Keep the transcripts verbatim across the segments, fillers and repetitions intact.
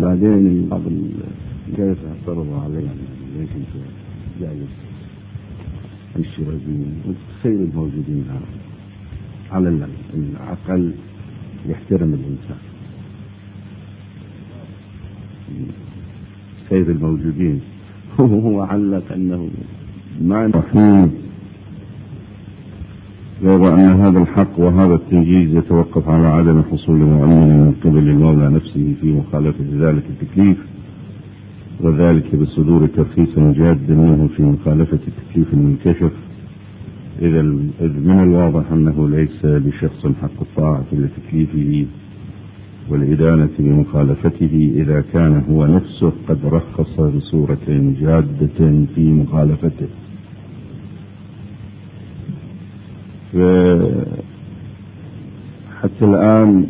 بعدين بعض الجاية اعترضوا علي يعني ليش انت جايز الشرازين والسير الموجودين على العقل يحترم الإنسان. سير الموجودين هو علق أنه ما نحن غير أن هذا الحق وهذا التنجيز يتوقف على عدم حصول مؤمن من قبل المولى نفسه في مخالفة ذلك التكليف، وذلك بصدور ترخيص جاد منه في مخالفة التكليف المنكشف، إذ من الواضح أنه ليس لشخص حق الطاعة لتكليفه والإدانة بمخالفته إذا كان هو نفسه قد رخص بصورة جادة في مخالفته. حتى الآن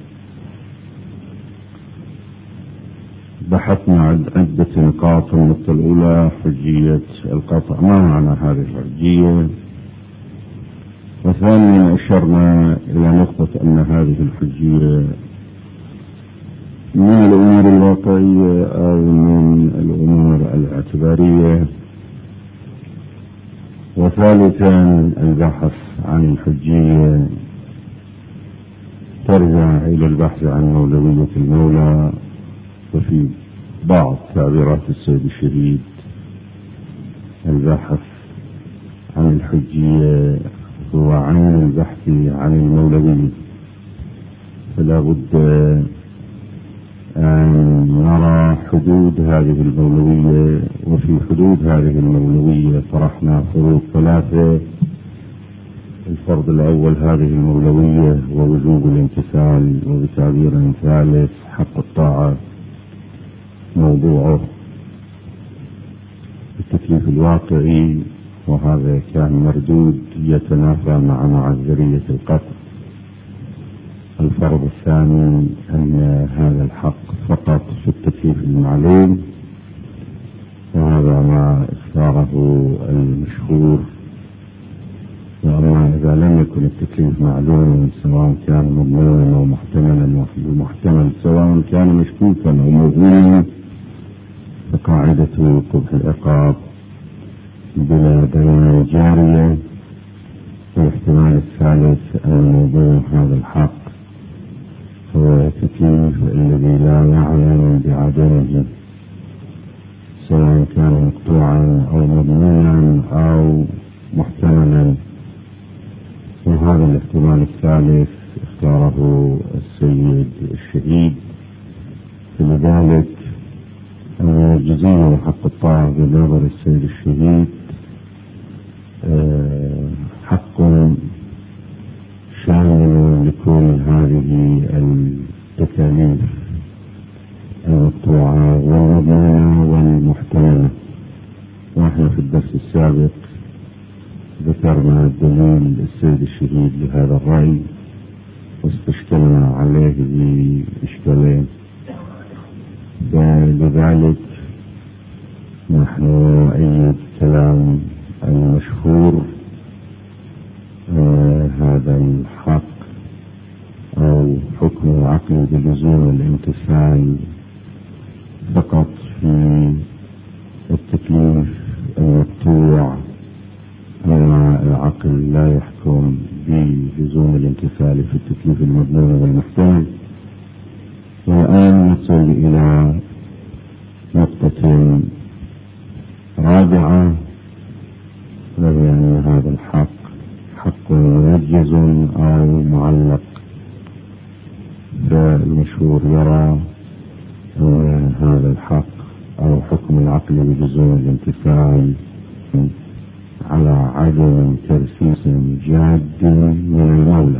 بحثنا عن عدة نقاط. النقطة الأولى حجية القطع، ما معنى هذه الحجية؟ وثانيا أشرنا إلى نقطة أن هذه الحجية من الأمور الواقعية أو من الأمور الاعتبارية. وثالثا البحث عن الحجية ترجع إلى البحث عن مولوية المولى، وفي بعض تعبيرات السيد الشهيد البحث عن الحجية هو عن البحث عن المولوية. فلا بد أن نرى حدود هذه المولوية، وفي حدود هذه المولوية طرحنا فروض ثلاثة. الفرض الأول هذه المولوية ووجوب الامتثال، وبتعبير ثالث حق الطاعة موضوعه التكليف الواقعي، وهذا كان مردود يتنافى مع معذرية القطع. الفرض الثاني أن هذا الحق فقط في التكليف المعلوم، وهذا ما اختاره المشهور. وأما إذا لم يكن التكليف معلوم سواء كان مضمونا أو محتملا، والمحتمل سواء كان مشكوكا أو موهوما، فقاعدة قبح العقاب بلا بيان جارية. والاحتمال الثالث أن موضوع هذا الحق هو تكليف الذي لا يعلم بعدمه، سواء كان مقطوعا أو مضمونا أو محتملا. وهذا الاحتمال الثالث اختاره السيد الشهيد. فلذلك الجزية وحق الطاعة بنظر السيد الشهيد حق شامل لكل هذه التكاليف المقطوعة والمضمونة والمحتملة. ونحن في الدرس السابق ذكرنا دليل السيد الشهيد لهذا الرأي، واستشكلنا عليه بإشكالين. لذلك نحن نؤيد كلام المشهور آه هذا الحق أو حكم العقل بلزوم الامتثال فقط في التكليف المقطوع، أما العقل لا يحكم بلزوم الامتثال في التكليف المضمون والمحتمل. والآن نصل إلى نقطة رابعة، وهي أن هذا الحق حق منجز أو معلق. فالمشهور يرى أن هذا الحق أو حكم العقل بلزوم الامتثال على عدم ترسيس جاد من المولى.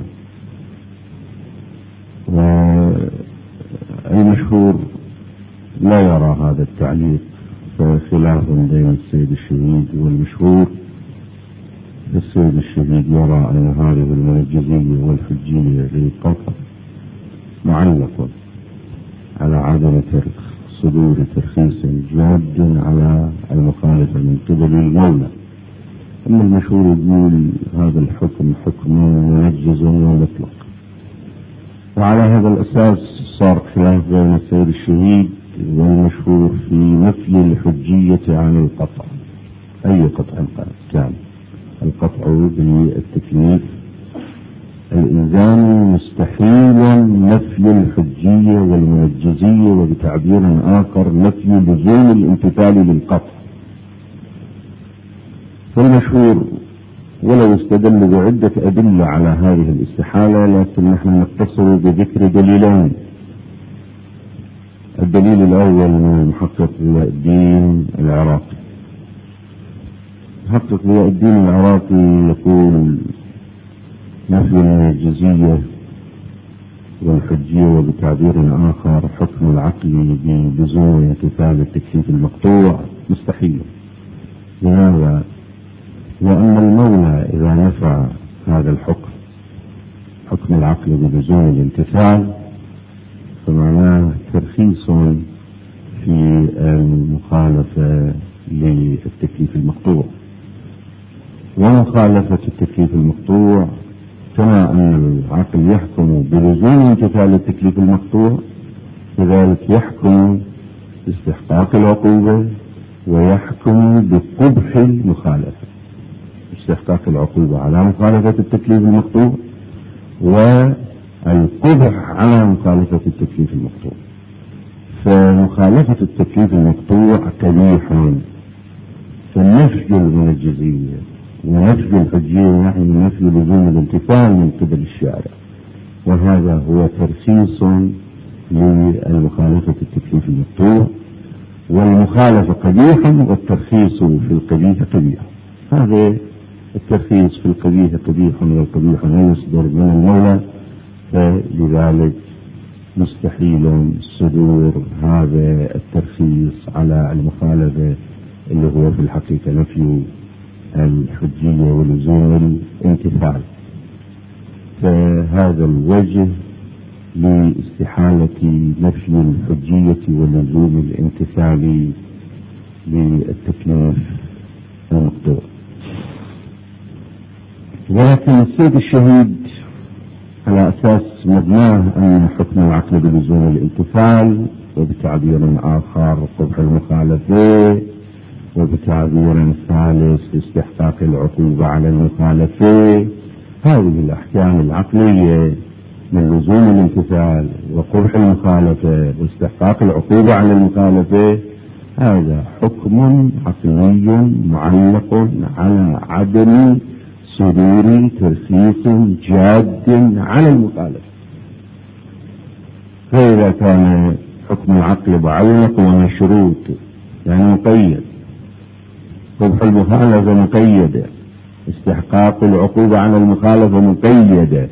والمشهور لا يرى هذا التعليق، فخلاف بين السيد الشهيد والمشهور. السيد الشهيد يرى أن هذه المنجزية والحجية للقطع معلق على عدم صدور ترخيص جاد على المخالفة من قبل المولى. أما المشهور يقول هذا الحكم حكم منجز ومطلق. وعلى هذا الأساس صار خلاف بين السيد الشهيد والمشهور في نفي الحجية عن القطع، أي قطع كان. القطع بالتكليف الإلزامي مستحيل نفي الحجية والمنجزية، وبتعبير آخر نفي لزوم الامتثال للقطع. فالمشهور ولو استدل بعدة أدلة على هذه الاستحالة، لكن نحن نقتصر بذكر دليلين. الدليل الأول من المحقق ضياء الدين العراقي. محقق ضياء الدين العراقي يقول نفي المنجزية والحجية وبتعبير آخر حكم العقل بلزوم امتثال التكليف المقطوع مستحيل. لماذا؟ لأن المولى إذا نفى هذا الحكم، حكم العقل بلزوم الامتثال، فمعناه ترخيص في المخالفة للتكليف المقطوع. ومخالفة التكليف المقطوع كما أن العقل يحكم بلزوم امتثال التكليف المقطوع، لذلك يحكم باستحقاق العقوبة ويحكم بقبح المخالفة. استحقاق العقوبة على مخالفة التكليف المقطوع والقبح على مخالفة التكليف المقطوع. فمخالفة التكليف المقطوع قبيح، فنفي المنجزية ونفي الحجية يعني نفي لزوم الامتثال من قبل الشارع، وهذا هو ترخيص للمخالفة التكليف المقطوع. والمخالفة قبيحة والترخيص في القبيح قبيح. هذا الترخيص في القبيح قبيح والقبيح لا يصدر من المولى، فلذلك مستحيل صدور هذا الترخيص على المخالفة اللي هو في الحقيقة نفي الحجية ولزوم الامتثال. فهذا الوجه لاستحالة نفي الحجية ولزوم الامتثال للتكليف المقطوع. ولكن السيد الشهيد على أساس مبناه أن حكم العقل بلزوم الامتثال، وبتعبير آخر قبح المخالفة، وبتعبير ثالث استحقاق العقوبة على المخالفة، هذه الأحكام العقلية من لزوم الامتثال وقبح المخالفة واستحقاق العقوبة على المخالفة، هذا حكم عقلي معلق على عدم صدور ترخيص جاد على المخالفة. فإذا كان حكم العقل معلق ومشروط يعني مقيد، قبح المخالفة مقيدة، استحقاق العقوبة على المخالفة مقيدة،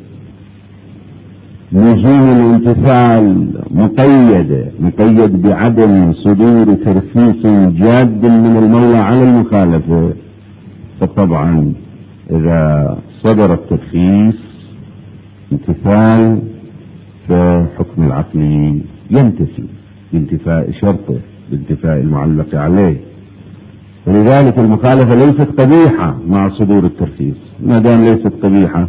لزوم الامتثال مقيدة، مقيد بعدم صدور ترخيص جاد من المولى على المخالفة. فطبعا إذا صدر الترخيص امتثال فحكم العقل ينتفي بانتفاء شرطه، بانتفاء المعلق عليه. ولذلك المخالفة ليست قبيحة مع صدور الترخيص. ما دام ليست قبيحة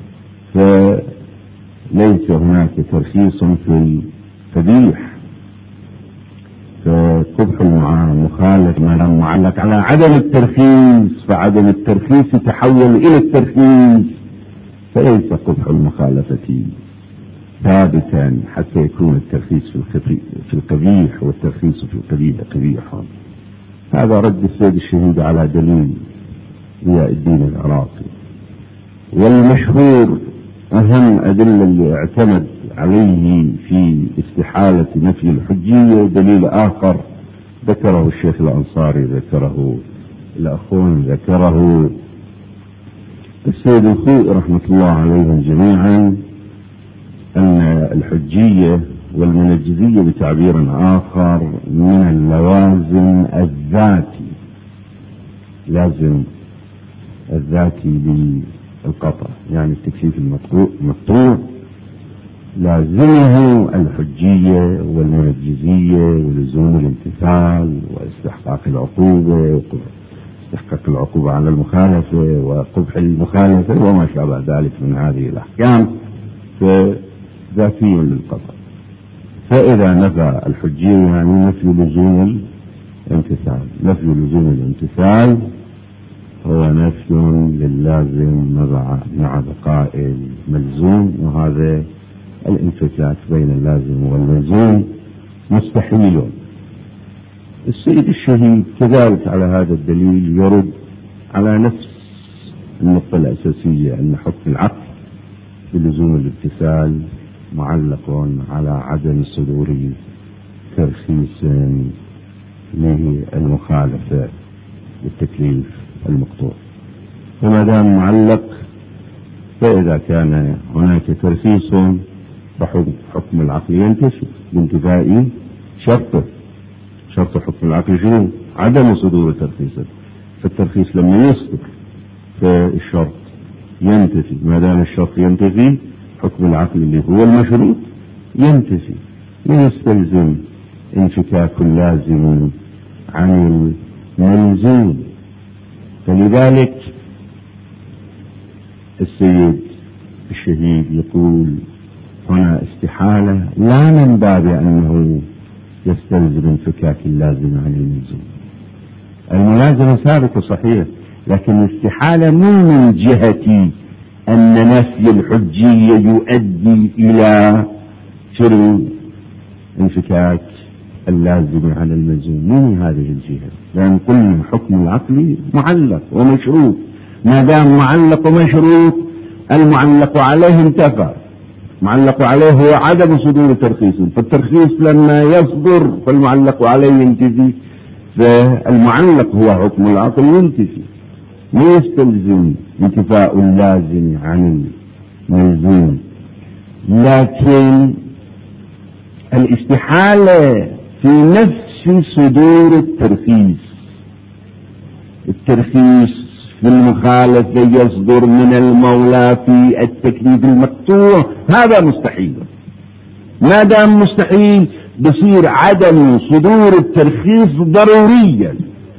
فليس هناك ترخيص في القبيح. فقبح المخالف ما دام معلق على عدم الترخيص، فعدم الترخيص يتحول إلى الترخيص، فليس قبح المخالفة ثابتا حتى يكون الترخيص في القبيح والترخيص في القبيح قبيحا. هذا رد السيد الشهيد على دليل ضياء الدين العراقي. والمشهور أهم أدلة اللي اعتمد عليه في استحالة نفي الحجية دليل آخر ذكره الشيخ الأنصاري، ذكره الأخوان، ذكره السيد الخوئي رحمة الله عليهم جميعا، أن الحجية والمنجزية بتعبير آخر من اللوازم الذاتي، لازم الذاتي بالقطع، يعني التكليف المقطوع لازمه الحجية والمنجزية ولزوم الامتثال واستحقاق العقوبة، استحقاق العقوبة على المخالفة وقبح المخالفة وما شابه ذلك من هذه الأحكام، فذاتي للقطع. فإذا نفى الحجية يعني نفي لزوم الامتثال. نفي لزوم الامتثال هو نفي للازم مع بقاء الملزوم، وهذا الانفكاك بين اللازم والملزوم مستحيل. السيد الشهيد كذلك على هذا الدليل يرد على نفس النقطة الأساسية أن حكم العقل بلزوم الامتثال معلق على عدم صدور ترخيص للمخالفة للتكليف المقطوع. وما دام معلق فإذا كان هناك ترخيص فحكم العقل ينتفي بانتفاء شرطه. شرط حكم العقل شنو؟ عدم صدور ترخيصه. فالترخيص لما يصدر فالشرط ينتفي. ما دام الشرط ينتفي حكم العقل اللي هو المشروط ينتفي. لا يستلزم انفكاك لازم عن الملزوم. فلذلك السيد الشهيد يقول هنا استحالة لا من باب أنه يستلزم انفكاك اللازم عن الملزوم. الملازمة ثابتة صحيح، لكن الاستحالة مو من جهة أن نفي الحجية يؤدي إلى شنو؟ انفكاك اللازم عن الملزوم. مو من هذه الجهة، لأن كل حكم العقل معلق ومشروط. ما دام معلق ومشروط المعلق عليه انتفى. معلق عليه هو عدم صدور ترخيص، فالترخيص لما يصدر فالمعلق عليه ينتفي. فالمعلق هو حكم العقل ينتفي، لا يستلزم انتفاء اللازم عن الملزوم. لكن الاستحالة في نفس صدور الترخيص. الترخيص في المخالفة يصدر من المولى في التكليف المقطوع، هذا مستحيل. ما دام مستحيل بصير عدم صدور الترخيص ضروريا،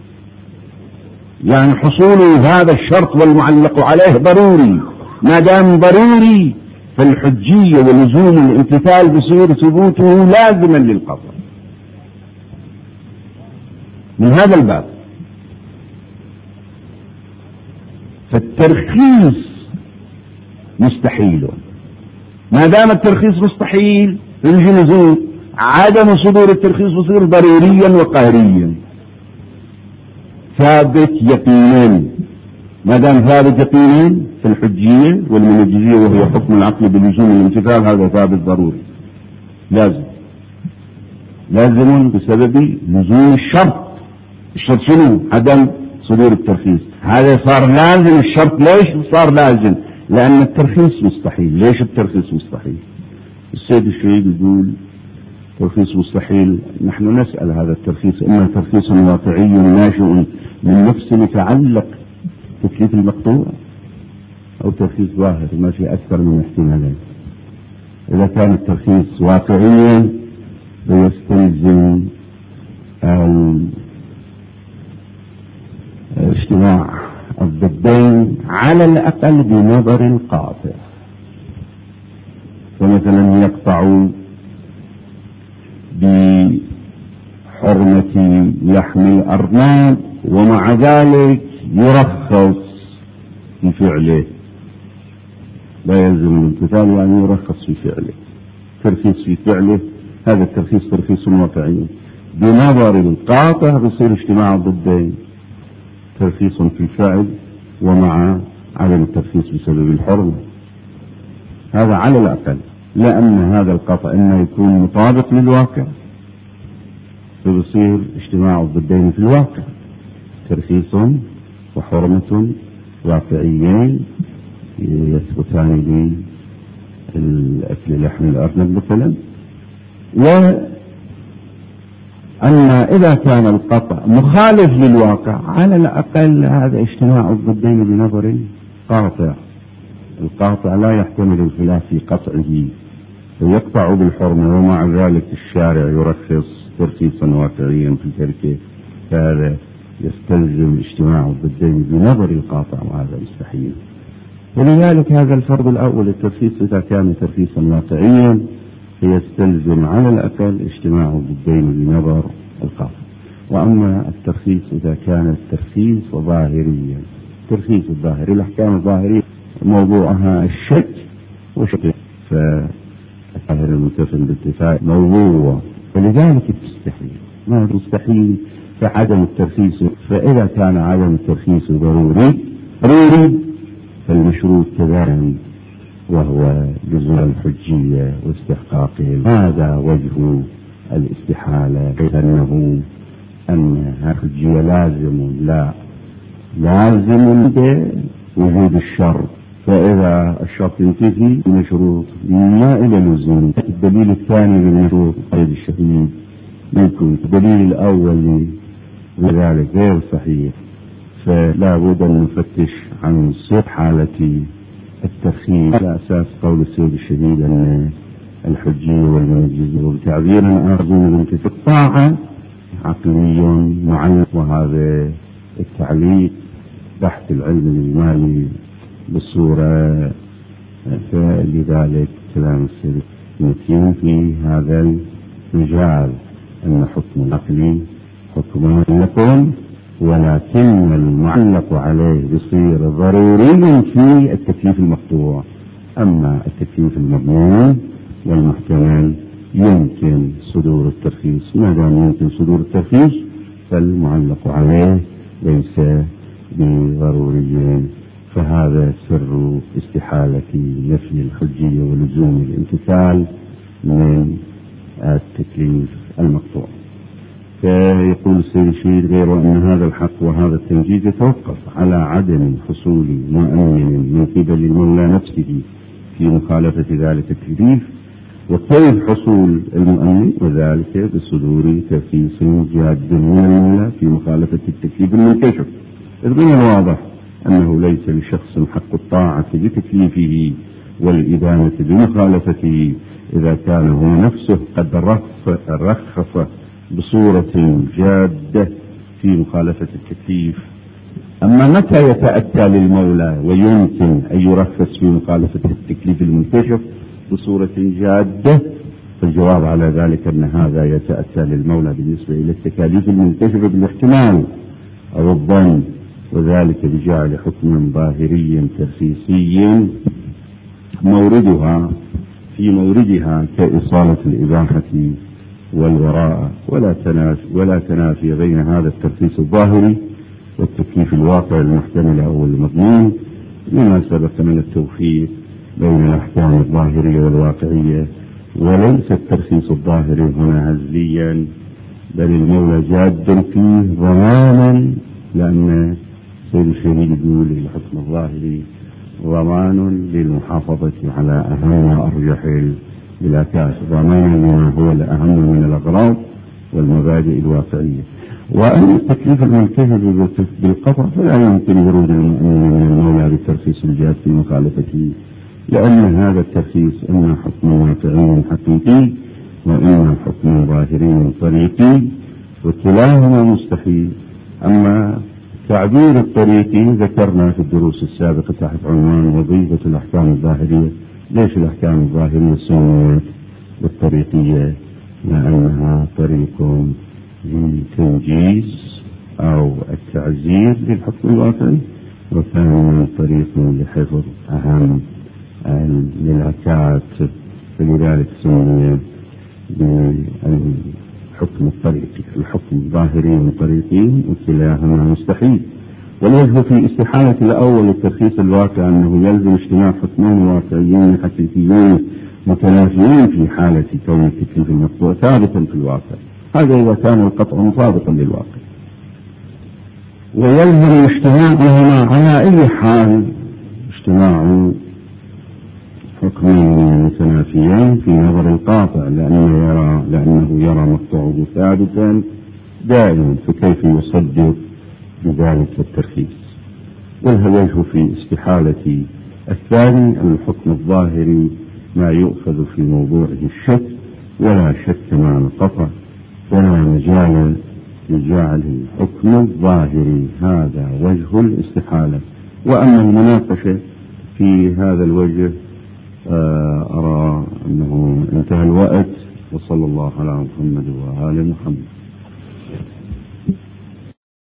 يعني حصول هذا الشرط والمعلق عليه ضروري. ما دام ضروري فالحجية ولزوم الامتثال بصير ثبوته لازما للقطع. من هذا الباب فالترخيص مستحيل. ما دام الترخيص مستحيل يجي لزوم عدم صدور الترخيص يصير ضروريا وقهريا ثابت يقينا. ما دام ثابت يقينا في الحجية والمنجزية وهي حكم العقل بلزوم الامتثال هذا ثابت ضروري لازم لازم بسبب لزوم الشرط. الشرط شنو؟ عدم صدور الترخيص. هذا صار لازم. الشرط ليش صار لازم؟ لأن الترخيص مستحيل. ليش الترخيص مستحيل؟ السيد الشهيد يقول ترخيص مستحيل. نحن نسأل هذا الترخيص إما ترخيص واقعي ناشئ من نفس متعلق تكليف المقطوع أو ترخيص ظاهر ما في أكثر من احتمالين. إذا كان الترخيص واقعيا فيستلزم اجتماع الضدين على الأقل بنظر القاطع. فمثلا يقطع بحرمة لحم الأرنب ومع ذلك يرخص في فعله. لا يلزم الامتثال يعني يرخص في فعله. ترخيص في فعله هذا الترخيص ترخيص واقعي. بنظر القاطع بصير اجتماع الضدين، ترخيص في الفعل ومع عدم الترخيص بسبب الحرمة. هذا على الأقل، لأن هذا القطع إما يكون مطابق للواقع فبصير اجتماع الضدين في الواقع، ترخيص وحرمة واقعيين يثبتان للأكل لحم الأرنب مثلا. أما إذا كان القطع مخالف للواقع على الأقل هذا اجتماع الضدين بنظر قاطع. القاطع لا يحتمل الخلاف في قطعه فيقطع بالحرمة ومع ذلك الشارع يرخص ترخيصا واقعيا في تركه، فهذا يستلزم اجتماع الضدين بنظر القاطع وهذا مستحيل. ولذلك هذا الفرض الأول الترخيص إذا كان ترخيصا واقعيا فيستلزم على الأقل اجتماع ضدين بنظر القاضي. وأما الترخيص إذا كان الترخيص ظاهريا، الترخيص الظاهري الأحكام الظاهرية موضوعها الشك وشك، فالظاهر المتفق بالاتفاق موضوع، فلذلك تستحيل ما تستحيل فعدم الترخيص. فإذا كان عدم الترخيص ضروري ضروري فالمشروط كذلك وهو لزوم الحجية واستحقاقه. هذا وجه الاستحالة، لأنه أن الحجية لازم لا لازم وجود الشرط، فإذا الشرط ينتفي المشروط ما إلى لزوم. الدليل الثاني للمشروط قيد الشهيد منكم، الدليل الأول لذلك غير صحيح، فلا بد أن نفتش عن صحة حالة الترخيص على أساس قول السيد الشهيد أن الحجية والمنجزة وبتعبير آخر من الطاعة عقلي معلق، وهذا التعليق تحت العلم الإجمالي بالصورة، فلذلك كلام السيد متين في هذا المجال أن حكم العقلي حكم معلق، ولكن المعلق عليه بصير ضروري في التكليف المقطوع. أما التكليف المضمون والمحتمل يمكن صدور الترخيص، ما دام يمكن صدور الترخيص فالمعلق عليه ليس بضروري. فهذا سر استحالة نفي الحجية ولزوم الامتثال من التكليف المقطوع. فيقول السيد الشهيد غير أن هذا الحق وهذا التنجيز يتوقف على عدم حصول مؤمن من قبل المولى نفسه في مخالفة ذلك التكليف، وكيف حصول المؤمن وذلك بصدور ترخيص جاد من المولى في مخالفة التكليف المنكشف. إذ من الواضح أنه ليس لشخص حق الطاعة بتكليفه والإدانة بمخالفته إذا كان هو نفسه قد رخص بصورة جادة في مخالفة التكليف. أما متى يتأتى للمولى ويمكن أن يرخص في مخالفة التكليف المنكشف بصورة جادة؟ فالجواب على ذلك أن هذا يتأتى للمولى بالنسبة إلى التكاليف المنكشفة بالاحتمال أو الظن، وذلك بجعل حكم ظاهري ترخيصي موردها في موردها كإصالة الإباحة والوراء، ولا تنافي ولا تنافي بين هذا الترخيص الظاهري والتكليف الواقع المحتمل أو المضمون، لما سبق من التوفيق بين الأحكام الظاهرية والواقعية. وليس الترخيص الظاهري هنا هزليا، بل المولى جاد فيه ضمانا، لأن سيد الشهيد يقول الحكم الظاهري ضمان للمحافظة على أهم وأرجح البلاكات، ضمانا لما هو الأهم من الأغراض والمبادئ الواقعية. وأن التكليف المنكشف بالقطع فلا يمكن ورود المؤمن من المولى بالترخيص الجاد في مخالفته، لأن هذا الترخيص إما حكم واقعي حقيقي وإما حكم ظاهري طريقي، وكلاهما مستحيل. أما تعبير الطريقي ذكرنا في الدروس السابقة تحت عنوان وظيفة الأحكام الظاهرية. ليش الأحكام الظاهرية سميت بالطريقية؟ لأنها طريق للتنجيز أو التعزير للحكم الواقعي، وثانيا طريق لحفظ أهم الملكات، فلذلك سمي بالحكم الطريقي. الحكم الظاهري والطريقي وكلاهما مستحيل. والوجه في استحالة الأول الترخيص الواقع أنه يلزم اجتماع حكمين واقعيين حقيقيين متنافيين في حالة كون التكليف المقطوع ثابتا في الواقع، هذا إذا كان القطع مطابقا للواقع. ويلزم اجتماعهما على أي حال اجتماع حكمين متنافيين في نظر القاطع، لأنه يرى لأنه يرى مقطوعه ثابتا دائما، فكيف يصدق بذلك الترخيص؟ والوجه في استحالة الثاني الحكم الظاهري ما يؤخذ في موضوعه الشك ولا شك مع القطع، فلا مجال لجعل الحكم الظاهري، هذا وجه الاستحالة. وأما المناقشة في هذا الوجه أرى أنه انتهى الوقت، وصلى الله على محمد وآل محمد.